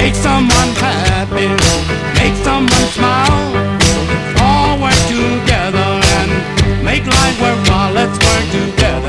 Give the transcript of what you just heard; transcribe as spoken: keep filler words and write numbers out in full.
make someone happy, make someone smile. All work together and make life worthwhile. Let's work together.